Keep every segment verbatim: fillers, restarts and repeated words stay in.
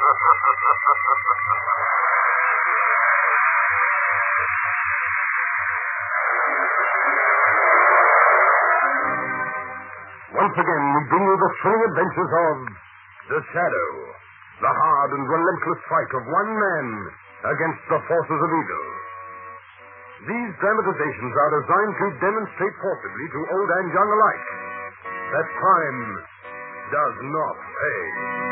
Once again, we bring you the thrilling adventures of The Shadow, the hard and relentless fight of one man against the forces of evil. These dramatizations are designed to demonstrate forcibly to old and young alike that crime does not pay.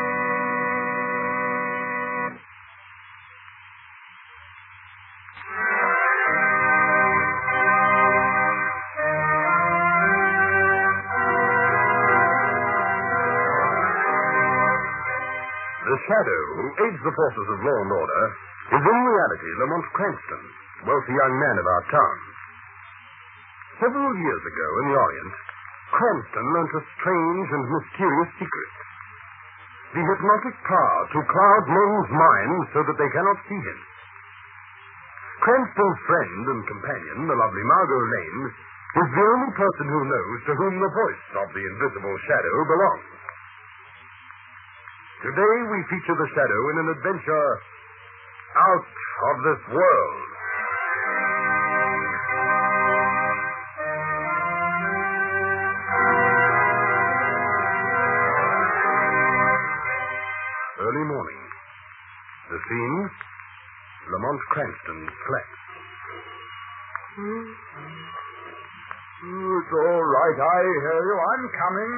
The Shadow, who aids the forces of law and order, is in reality Lamont Cranston, wealthy young man of our town. Several years ago in the Orient, Cranston learnt a strange and mysterious secret. The hypnotic power to cloud men's minds so that they cannot see him. Cranston's friend and companion, the lovely Margot Lane, is the only person who knows to whom the voice of the invisible Shadow belongs. Today we feature the Shadow in an adventure out of this world. Early morning. The scene, Lamont Cranston's flat. Hmm? Oh, it's all right. I hear you. I'm coming.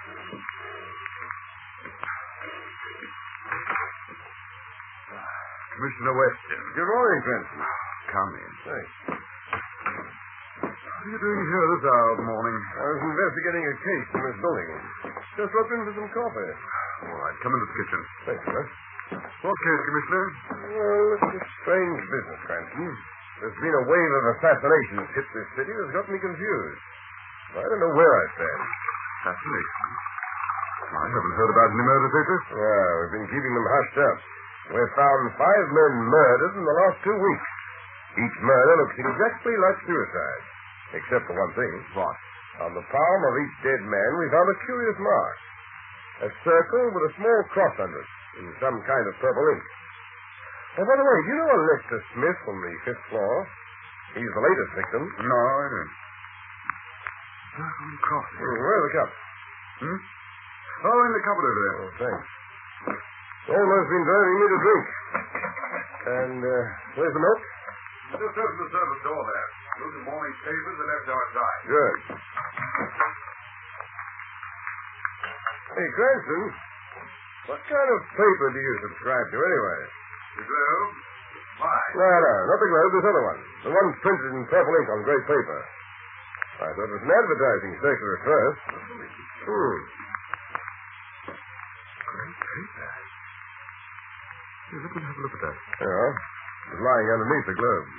Commissioner Weston. Good morning, Cranston. Come in. Thanks. What are you doing here this hour of the morning? I was investigating a case in this building. Just dropped in for some coffee. All right, come into the kitchen. Thanks, sir. What case, Commissioner? Well, it's a strange business, Cranston. There's been a wave of assassinations hit this city that's got me confused. I don't know where I stand. Assassination? I haven't heard about any murder papers. Yeah, we've been keeping them hushed up. We've found five men murdered in the last two weeks. Each murder looks exactly like suicide. Except for one thing. What? On the palm of each dead man, we found a curious mark. A circle with a small cross under it, in some kind of purple ink. Oh, by the way, do you know a Lester Smith from the fifth floor? He's the latest victim. No, I don't. Circle and cross. Hmm, where's the cup? Hmm? Oh, in the cupboard over there. Oh, thanks. It's almost been driving me to drink. And, uh, where's the milk? Just open the service door there. Look at morning's papers are left outside. Good. Hey, Cranston, what kind of paper do you subscribe to anyway? The Globe? Why? No, no, not the Globe, this other one. The one printed in purple ink on grey paper. I thought it was an advertising circular at first. Hmm. Grey paper? Here, let me have a look at that. Yeah. It was lying underneath the Globe.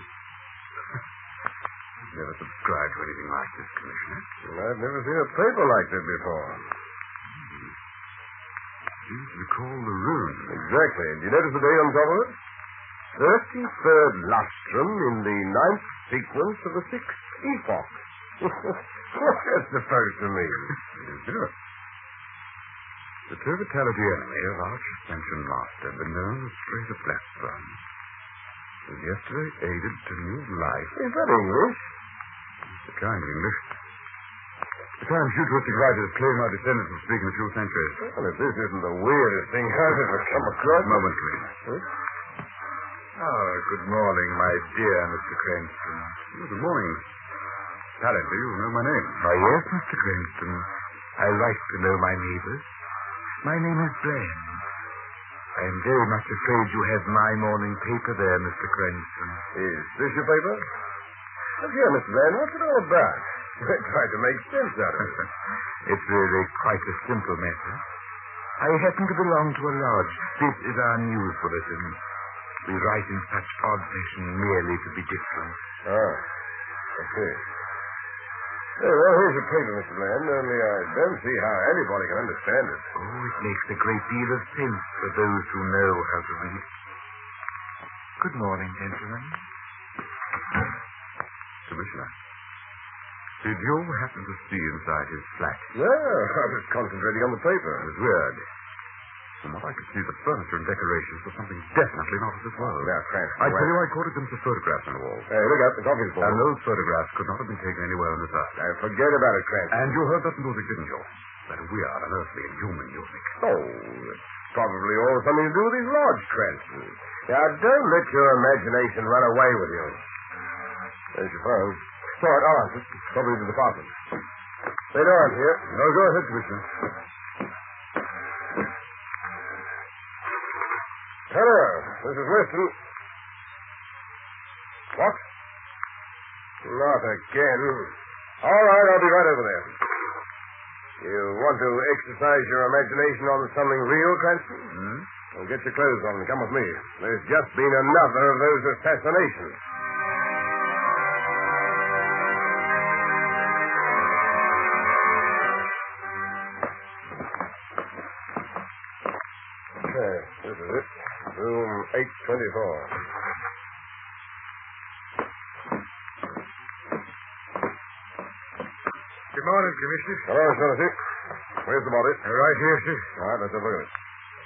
I've never subscribed to anything like this, Commissioner. Well, I've never seen a paper like this before. Hmm. Seems to recall the room. Exactly. And do you notice the date on top of it? thirty-third lustrum in the ninth sequence of the sixth epoch. What's that supposed to mean? Sure. The Turvitality enemy of our suspension master, the known as Fraser Blackburn, was yesterday aided to new life. Is that English? The kind English. The kind futuristic writers claim our descendants will speak in a few centuries. Well, if this isn't the weirdest thing I've ever come across. A moment, please. Huh? Oh, good morning, my dear Mister Cranston. Oh, good morning. Apparently you know my name. Oh, yes, Mister Cranston. I like to know my neighbors. My name is Bland. I am very much afraid you have my morning paper there, Mister Cranston. Is this your paper? Look here, Mister Bland, what's it all about? We're trying to make sense out of it. It's really quite a simple matter. I happen to belong to a lodge. This is our news bulletin. We write in such odd fashion merely to be different. Ah, I see. Hey, well, here's your paper, Mister Bland, only I don't see how anybody can understand it. Oh, it makes a great deal of sense for those who know how to read. Good morning, gentlemen. Commissioner, did you happen to see inside his flat? No, I was concentrating on the paper. It was weird. From what I could see, the furniture and decorations were something definitely not of this world. Now, Cranston. I tell you, I caught a glimpse of photographs on the wall. Hey, look out. The coffee's full. And those photographs could not have been taken anywhere on this earth. Now, forget about it, Cranston. And you heard that music, didn't you? That weird, unearthly, inhuman music. Oh, it's probably all something to do with these lodge, Cranston. Now, don't let your imagination run away with you. There's your phone. It's all right, I'll answer. It's probably the department. Stay down here. No, go ahead, Commissioner. Hello, this is Weston. What? Not again. All right, I'll be right over there. You want to exercise your imagination on something real, Cranston? Hmm? Well, get your clothes on and come with me. There's just been another of those assassinations. Okay, this is it. Room eight twenty-four. Good morning, Commissioner. Hello, Shaughnessy. Where's the body? Right here, sir. All right, let's have a look at it.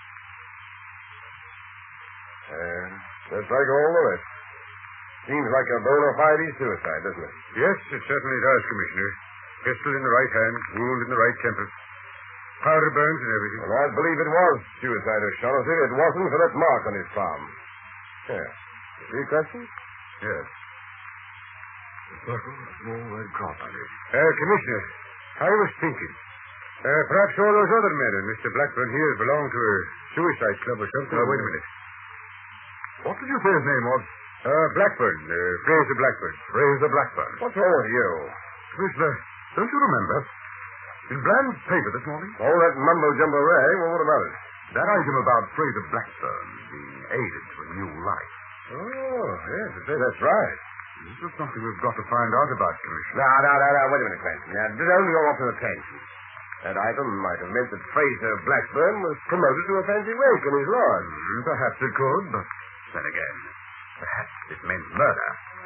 And just like all the rest. Seems like a bona fide suicide, doesn't it? Yes, it certainly does, Commissioner. Pistol in the right hand, wound in the right temple. Powder burns and everything. Well, I believe it was suicide, O'Shaughnessy. It wasn't for that mark on his palm. Yeah. See, Cranston? Yes. A circle, a small red cross on it. Uh, Commissioner, I was thinking. Uh, perhaps all those other men and Mister Blackburn here belong to a suicide club or something. Oh, wait a minute. What did you say his name was? Uh, Blackburn. Uh, Fraser Blackburn. Fraser Blackburn. What's wrong with you? Commissioner, don't you remember? In Bland's paper this morning? All that mumbo-jumbo rag? Well, what about it? That item about Fraser Blackburn being aided to a new life. Oh, yes, I say that's right. This is something we've got to find out about, Commissioner. Now, now, now, now, wait a minute, Cranston. Now, don't go off to the tangent. That item might have meant that Fraser Blackburn was promoted to a fancy rank in his lodge. Mm, perhaps it could, but then again, perhaps it meant murder.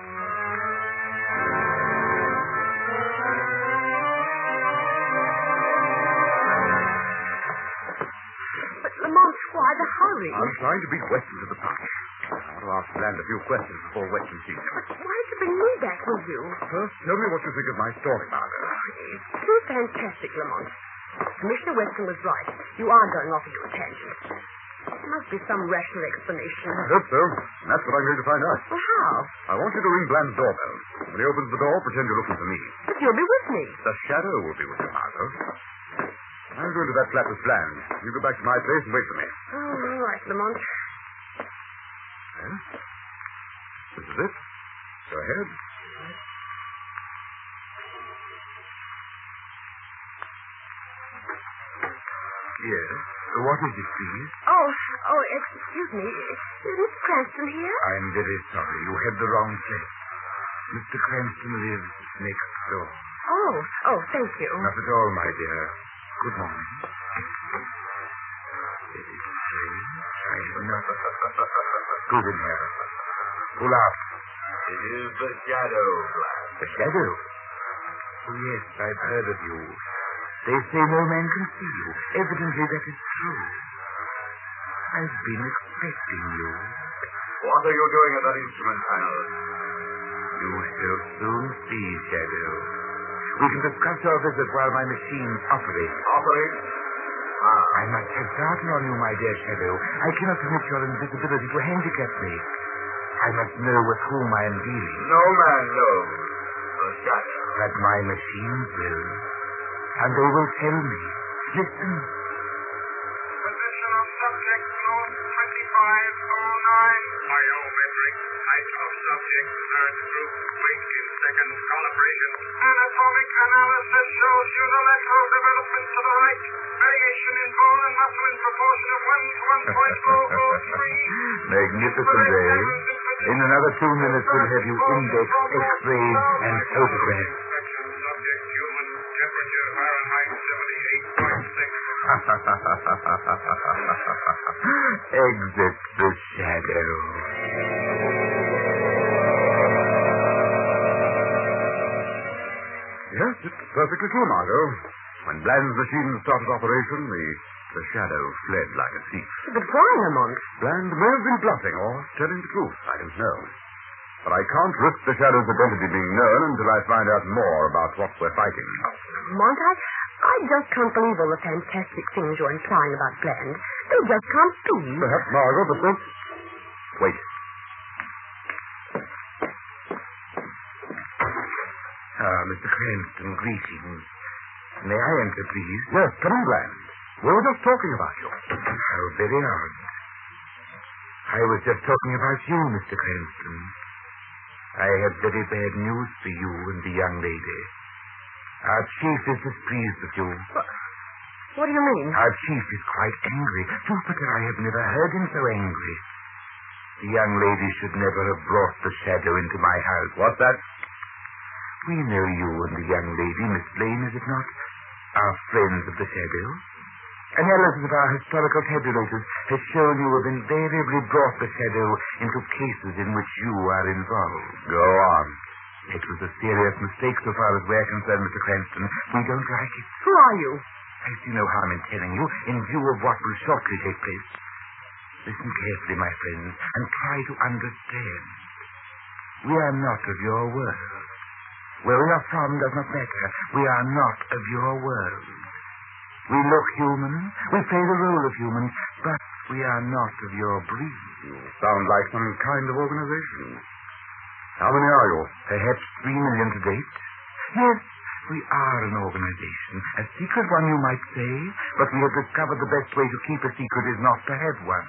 But, Lamont, why the hurry? I'm trying to beat Weston to the punch. I want to ask Bland a few questions before Weston sees him. Why did you bring me back with you? First, tell me what you think of my story, Margot. It's too fantastic, Lamont. Commissioner Weston was right. You are going off into a tangent. There must be some rational explanation. I hope so. And that's what I'm going to find out. Well, how? I want you to ring Bland's doorbell. When he opens the door, pretend you're looking for me. But you'll be with me. The shadow will be with you, Margot. I'm going to that flat with Bland. You go back to my place and wait for me. Oh, all right, Lamont. Well, this is it. Go ahead. Yes. What is it, please? Oh, oh, excuse me. Is Mister Cranston here? I'm very sorry. You had the wrong place. Mister Cranston lives next door. Oh, oh, thank you. Not at all, my dear. Good morning. Very strange. I know. Go in here. Pull out. It is the shadow, Bland. The shadow? Oh, yes, I've heard of you. They say no man can see you. Evidently, that is true. I've been expecting you. What are you doing at that instrument panel? You shall soon see, Shadow. We can discuss our visit while my machines operate. Operate? Ah. I must have started on you, my dear Shadow. I cannot permit your invisibility to handicap me. I must know with whom I am dealing. No man knows. The shadow. But my machines will. And they will tell me. Listen. Position of subject north twenty-five oh nine. Biometric. Height of subject earth group. Weight in second calibration. Anatomic analysis shows unilateral development to the right. Variation in bone and muscle in proportion of one to one point zero zero three. Magnificent, eh? In another two minutes, we'll have you indexed, x-rayed, and photographed. Inspection subject human. Temperature Fahrenheit seventy-eight point six. Exit the shadow. Yes, it's perfectly true, Margot. When Bland's machine started operation, the the shadow fled like a thief. But why, Lamont? Bland may have been bluffing or telling the truth. I don't know. But I can't risk the shadow's identity being known until I find out more about what we're fighting. Lamont, I, I just can't believe all the fantastic things you're implying about Bland. They just can't be. Perhaps Margot, but don't... Wait. Ah, Mister Cranston, greetings. May I enter, please? Yes, come in, Bland. We were just talking about you. How very odd. I was just talking about you, Mister Cranston. I have very bad news for you and the young lady. Our chief is displeased with you. What, what do you mean? Our chief is quite angry. Jupiter, I have never heard him so angry. The young lady should never have brought the shadow into my house. What's that? We know you and the young lady, Miss Blaine, is it not? Our friends of the shadow. Analysis of our historical tabulators has shown you have invariably brought the shadow into cases in which you are involved. Go on. It was a serious mistake so far as we're concerned, Mister Cranston. We don't like it. Who are you? I see no harm in telling you in view of what will shortly take place. Listen carefully, my friends, and try to understand. We are not of your world. Where we are from does not matter. We are not of your world. We look human. We play the role of human, but we are not of your breed. You sound like some kind of organization. How many are you? Perhaps three million to date. Yes, we are an organization. A secret one, you might say, but we have discovered the best way to keep a secret is not to have one.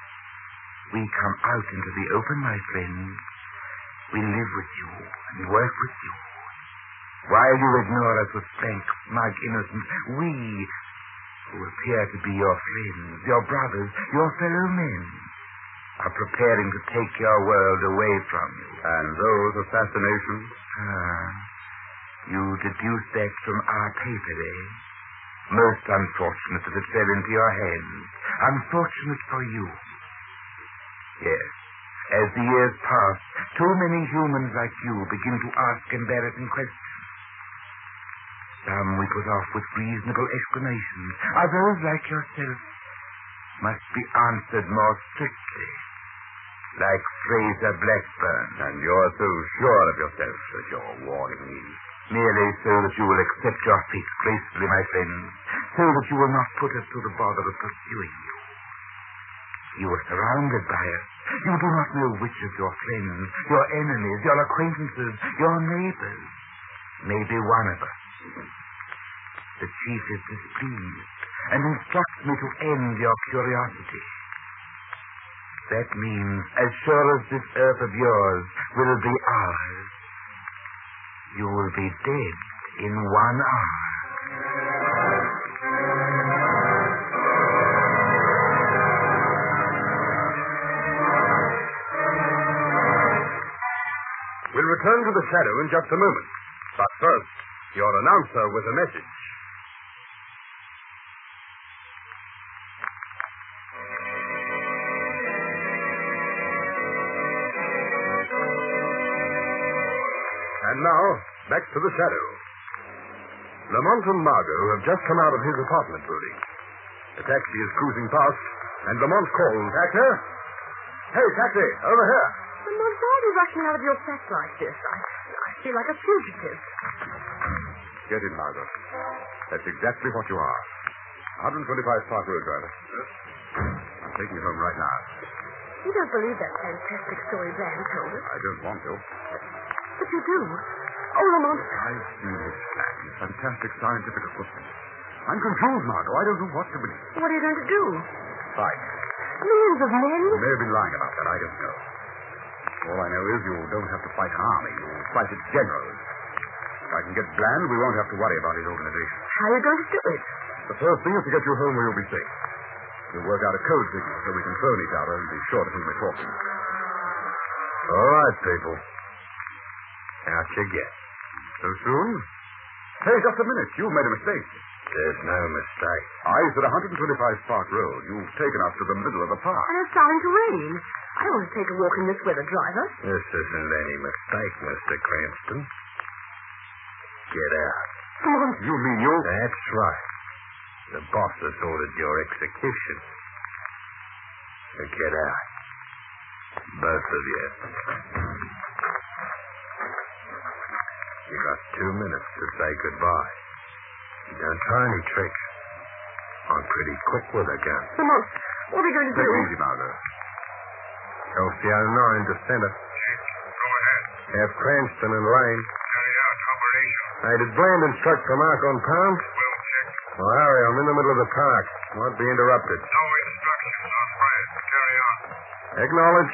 We come out into the open, my friends. We live with you and work with you. While you ignore us with frank, smug innocence, we, who appear to be your friends, your brothers, your fellow men, are preparing to take your world away from you. And those assassinations? Ah, you deduce that from our paper, eh? Most unfortunate that it fell into your hands. Unfortunate for you. Yes. As the years pass, too many humans like you begin to ask embarrassing questions. Some we put off with reasonable explanations. Others, like yourself, must be answered more strictly. Like Fraser Blackburn. And you're so sure of yourself that you're warning me. Merely so that you will accept your fate gracefully, my friends. So that you will not put us to the bother of pursuing you. You are surrounded by us. You do not know which of your friends, your enemies, your acquaintances, your neighbors may be one of us. The chief is displeased and instructs me to end your curiosity. That means, as sure as this earth of yours will be ours, you will be dead in one hour. We'll return to the shadow in just a moment. But first, your announcer with a message. And now, back to the shadow. Lamont and Margot have just come out of his apartment building. The taxi is cruising past, and Lamont calls, "Taxi? Hey, taxi, over here." Lamont, why are you rushing out of your flat like this? I, I feel like a fugitive. Get in, Margot. That's exactly what you are. one twenty-five Park Road, driver. Yes. I'm taking you home right now. You don't believe that fantastic story Bland told us? I don't want to. But you do. Oh, Lamont. I've seen his plan. Fantastic scientific equipment. I'm confused, Margot. I don't know what to believe. What are you going to do? Fight. Millions of men? You may have been lying about that. I don't know. All I know is you don't have to fight an army. You fight its generals. If I can get Bland, we won't have to worry about his organization. How are you going to do it? The first thing is to get you home where you'll be safe. We'll work out a code signal so we can phone each other and be sure to whom we're talking. All right, people. Out you get. So soon? Hey, just a minute. You've made a mistake. There's no mistake. I said one twenty-five Park Road. You've taken us to the middle of the park. And it's starting to rain. I don't want to take a walk in this weather, driver. This isn't any mistake, Mister Cranston. Get out. Come on. You mean you? That's right. The boss has ordered your execution. So get out. Both of you. You got two minutes to say goodbye. Don't try any tricks. I'm pretty quick with a gun. Lamont, what are we going to do? Take it easy, Margot. L C O nine to center. Chief, go ahead. Have Cranston and Lane. Carry out operation. Hey, did Bland instruct for Mark on pound? We'll check. Well, hurry. I'm in the middle of the park. Won't be interrupted. No instructions on Brand. Carry on. Acknowledge.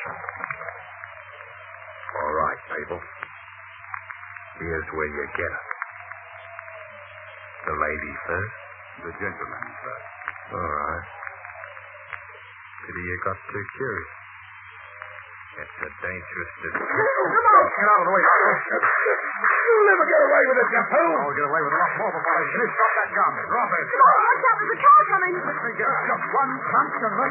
All right, people. Here's where you get it. The lady first. The gentleman first. All right. Pity you got too curious. It's a dangerous business. Come on. Get out of the way. You'll never get away with it, you fool! I'll get away with a lot more before I finish. Drop that gun. Drop it. Come on, watch out. There's a car coming. Let me get just one punch and let...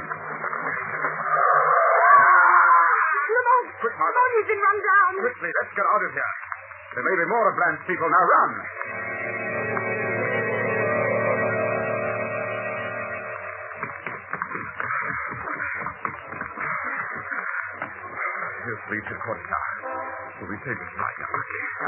Lamont. Quick, Margot. Lamont, he's been run down. Quickly, let's get out of here. There may be more of Bland's people. Now run. Here's police headquarters now. We'll be safe right now.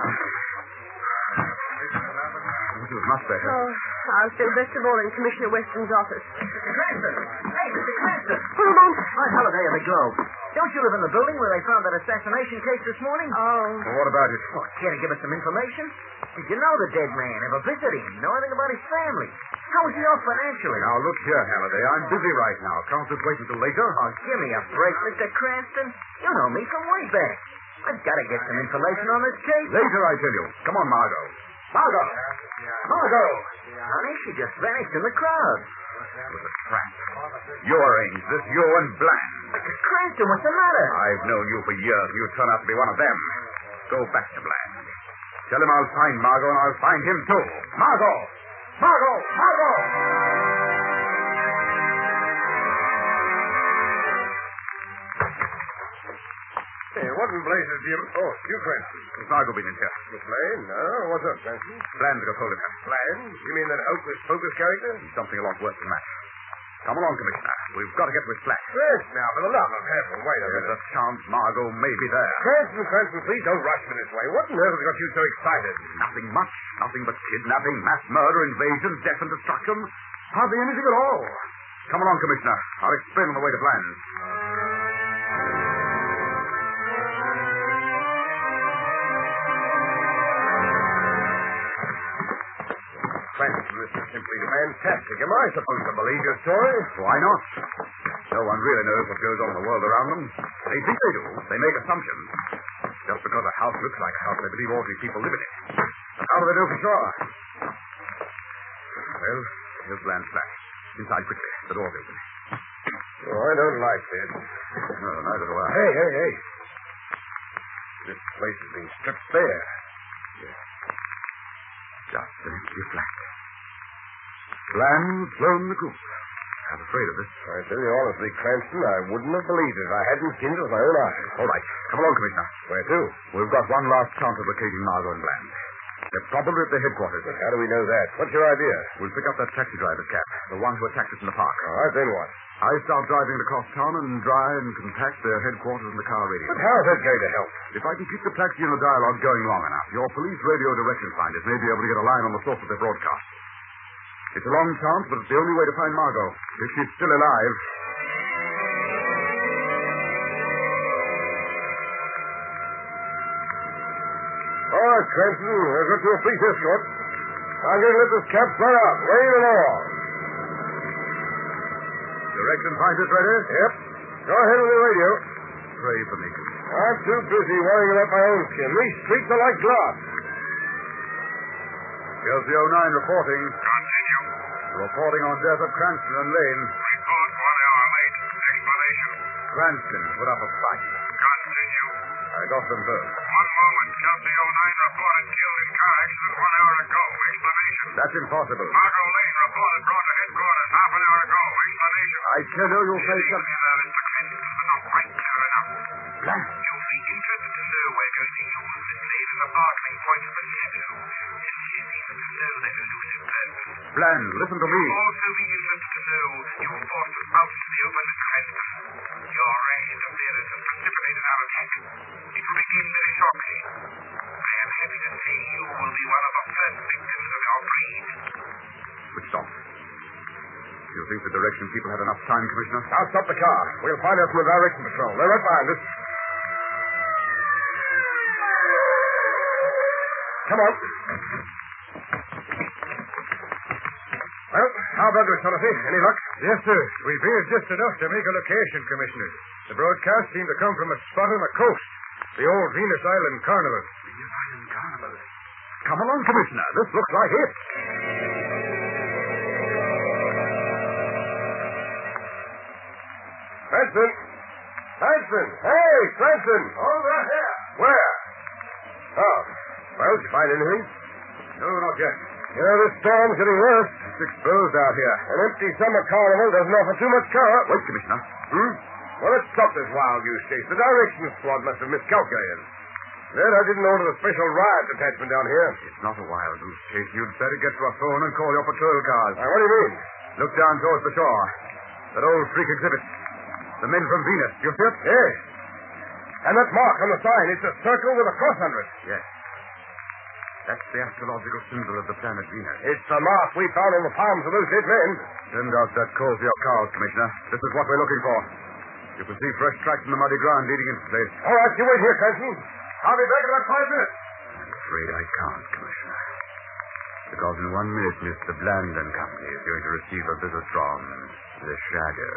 It was much better. Oh, I'll stay best of all in Commissioner Weston's office. Mister Cranston! Hey, Mister Cranston! Lamont. I'm Halliday of the Globe. Don't you live in the building where they found that assassination case this morning? Oh. Well, what about it? Oh, can't you give us some information? Did you know the dead man? Ever visit him? Know anything about his family? How is he off financially? Now, look here, Halliday. I'm busy right now. Can't just wait until later. Oh, give me a break, Mister Cranston. You know me from way back. I've got to get some information on this case. Later, I tell you. Come on, Margot. Margot! Margot! Honey, she just vanished in the crowd. It was a trap. You arranged this, you and Bland. Mister Cranston, what's the matter? I've known you for years. You turn out to be one of them. Go back to Bland. Tell him I'll find Margot and I'll find him too. Margot! Margot! Margot! Hey, what in blazes do you... Oh, you, Cranston. Has Margot been in here? Miss Lane? No, what's up, Cranston? Bland got hold of her. Bland? You mean that hocus-pocus character? He's something a lot worse than that. Come along, Commissioner. We've got to get with Flash. Yes, now, for the love of heaven, wait a There's minute. a chance Margot may be there. Cranston, Cranston, please don't rush me this way. What on earth has got you so excited? Nothing much. Nothing but kidnapping, mass murder, invasion, death and destruction. Hardly anything at all. Come along, Commissioner. I'll explain on the way to Bland. Cranston, this is simply fantastic. Am I supposed to believe your story? Why not? No one really knows what goes on in the world around them. They think they do. They make assumptions. Just because a house looks like a house, they believe ordinary people live in it. But how do they know for sure? Well, here's Bland's flat. Inside quickly. The door's open. Oh, I don't like this. No, neither do I. Hey, hey, hey. This place has been stripped bare. Just an empty flat. Bland flown the coop. I'm afraid of this. I tell you honestly, Cranston, I wouldn't have believed it if I hadn't seen it with my own eyes. All right. Come along, Commissioner. Where to? We've got one last chance of locating Margot and Bland. They're probably at the headquarters. But how do we know that? What's your idea? We'll pick up that taxi driver's cab, the one who attacked us in the park. All right, then what? I start driving across town and try and contact their headquarters in the car radio. But how is that going to help? If I can keep the taxi and the dialogue going long enough, your police radio direction finders may be able to get a line on the source of their broadcast. It's a long chance, but it's the only way to find Margot, if she's still alive. All right, Cranston, I've got you a police escort. I'm going to let this cab fly out. Rain and all. Direction finders ready? Yep. Go ahead with the radio. Pray for me, Commissioner. I'm too busy worrying about my own skin. These streets are like glass. L C O nine reporting. Continue. Reporting on death of Cranston and Lane. Report one hour late. Explanation. Cranston put up a fight. Continue. I got them both. One moment. L C O nine reported killed in car accident one hour ago. Explanation. That's impossible. Margot Lane reported brought to headquarters half an hour ago. Explanation. I tell you, you'll face some... Excuse me there, Mister Cranston, but not quite clear enough. Bland. You'll be interested to know we're going to use this name is the bargaining point of the shadow. It's easy to know that elusive presence. Bland, listen to me. You'll also be interested to know you were forced out into the open with Cranston. Your rash interference has precipitated our attack. It will begin very shortly. I am happy to say you will be one of the first victims of your breed. Switched off. Do you think the direction people had enough time, Commissioner? Now stop the car. We'll find out from the direction patrol. They're right behind us. Come on. Well, how about this, O'Shaughnessy? Any luck? Yes, sir. We veered just enough to make a location, Commissioner. The broadcast seemed to come from a spot on the coast. The old Venus Island Carnival. Venus Island Carnival. Come along, Commissioner. This looks like it. Cranston! Cranston! Hey, Cranston! Over here. Where? Oh. Well, did you find anything? No, not yet. You know, this storm's getting worse. It's exposed out here. An empty summer carnival doesn't offer too much cover. Wait, Commissioner. Hmm? Well, let's stop this wild goose chase. The directions squad must have miscalculated. Then I didn't order the special riot detachment down here. It's not a wild goose chase. You'd better get to a phone and call your patrol cars. Now, what do you mean? Look down towards the shore. That old freak exhibit. The men from Venus. You see it? Yes. And that mark on the sign, it's a circle with a cross under it. Yes. That's the astrological symbol of the planet Venus. It's the mark we found on the palms of those dead men. Send out that call for your cars, Commissioner. This is what we're looking for. You can see fresh tracks in the muddy ground leading into the place. All right, you wait here, Cranston. I'll be back in about five minutes. I'm afraid I can't, Commissioner. Because in one minute, Mister Bland and Company is going to receive a visit from the Shadow.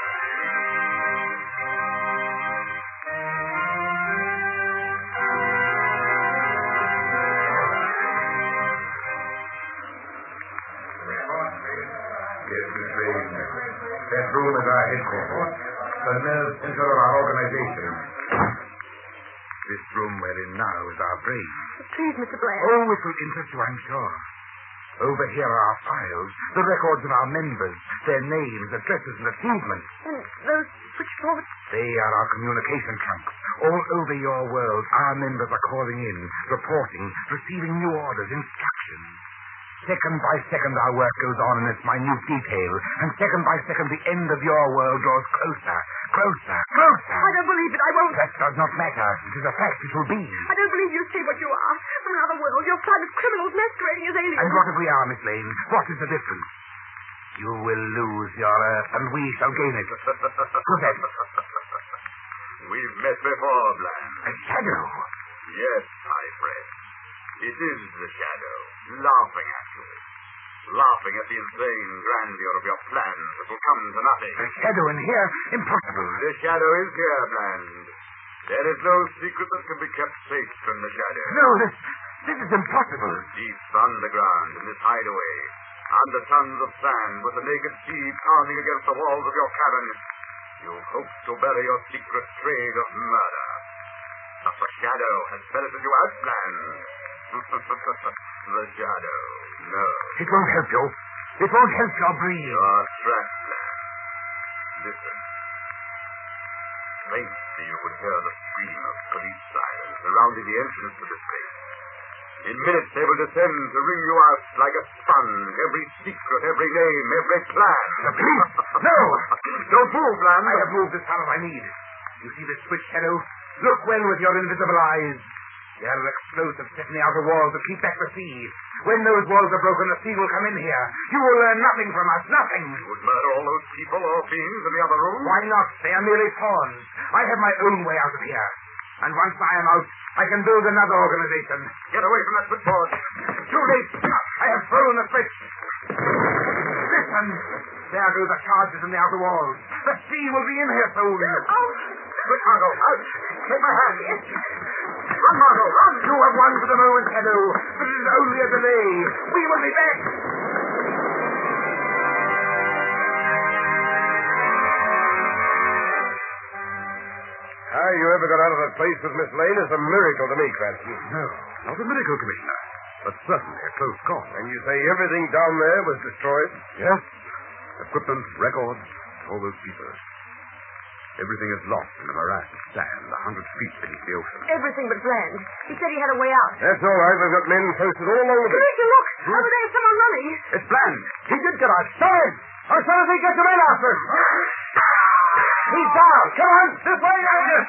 That room is our headquarters. The nerve center of our organization. This room we're in now is our brain. Please, Mister Blair. Oh, it will interest you, I'm sure. Over here are our files, the records of our members, their names, addresses, and achievements. And those switchboards? They are our communication trunks. All over your world, our members are calling in, reporting, receiving new orders, instructions. Second by second, our work goes on in its minute detail, and second by second, the end of your world draws closer, closer, closer. I don't believe it. I won't. That does not matter. It is a fact. It will be. I don't believe you say what you are. From another world, you're private criminals masquerading as aliens. And what if we are, Miss Lane? What is the difference? You will lose your Earth, and we shall gain it. Who's that? We've met before, Bland. A shadow. Yes, my friend. It is the Shadow, laughing at you. Laughing at the insane grandeur of your plans that will come to nothing. A shadow in here? Impossible. The Shadow is here, Bland. There is no secret that can be kept safe from the Shadow. No, this, this is impossible. Deep underground in this hideaway, under tons of sand, with the naked sea pounding against the walls of your cabin, you hope to bury your secret trade of murder. But the Shadow has ferreted you out, Bland. The Shadow, no. It won't help you. It won't help your breed. Your track, Bland. Listen. Faintly you would hear the scream of police sirens surrounding the entrance to this place. In minutes they will descend to wring you out like a sponge, every secret, every name, every plan. The police? No! Don't move, Bland. I have moved as far as I need. You see this switch, Shadow? Look well with your invisible eyes. There are explosives set in the outer walls to keep back the sea. When those walls are broken, the sea will come in here. You will learn nothing from us, nothing. You would murder all those people or beings in the other room? Why not? They are merely pawns. I have my own way out of here. And once I am out, I can build another organization. Get away from that switchboard. Too late. I have thrown the switch. Listen. There go the charges in the outer walls. The sea will be in here soon. Oh. Quick, Margot. Out. Take my hand. Yes. Run, Margot, run. You have won for the moment, Shadow. This is only a delay. We will be back. How you ever got out of that place with Miss Lane is a miracle to me, Cranston. No, not a miracle, Commissioner. But certainly a close call. And you say everything down there was destroyed? Yes. Equipment, records, all those people. Everything is lost in the morass of sand, a hundred feet beneath the ocean. Everything but Bland. He said he had a way out. That's all right. We've got men posted all along the beach. Commissioner, look! Over there, someone running. It's Bland. He did get out. Stop him! As soon as he gets the men after him. He's down. Come on. This way, Agnes.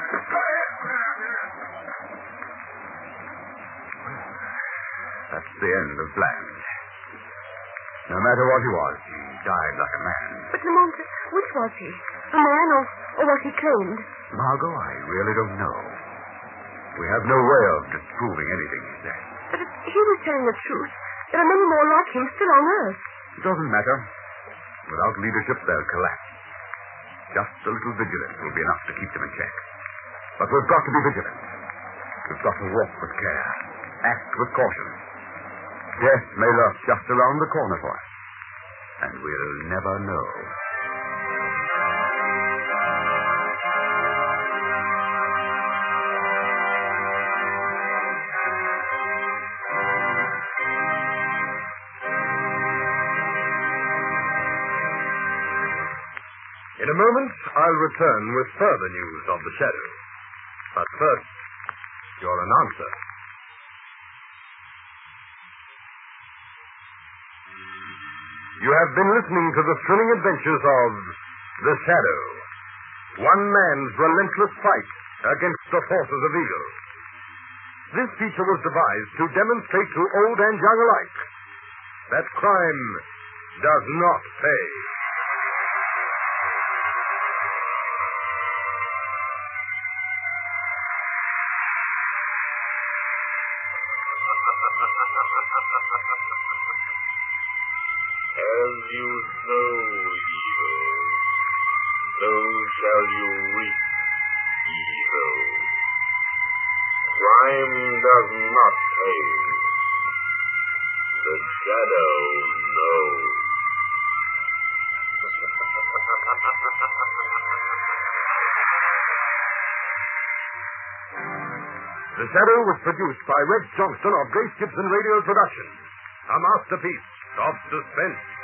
That's the end of Bland. No matter what he was, he died like a man. But Lamont, which was he? A man or, or was he cloned? Margot, I really don't know. We have no way of disproving anything he said. But if he was telling the truth, there are many more like him still on Earth. It doesn't matter. Without leadership, they'll collapse. Just a little vigilance will be enough to keep them in check. But we've got to be vigilant. We've got to walk with care. Act with caution. Death may lurk just around the corner for us. And we'll never know. In a moment, I'll return with further news of the Shadow. But first, your announcer. You have been listening to the thrilling adventures of The Shadow, one man's relentless fight against the forces of evil. This feature was devised to demonstrate to old and young alike that crime does not pay. As you sow evil, so shall you reap evil. Crime does not pay. The Shadow knows. The Shadow was produced by Rex Johnston of Grace Gibson Radio Productions, a masterpiece of suspense.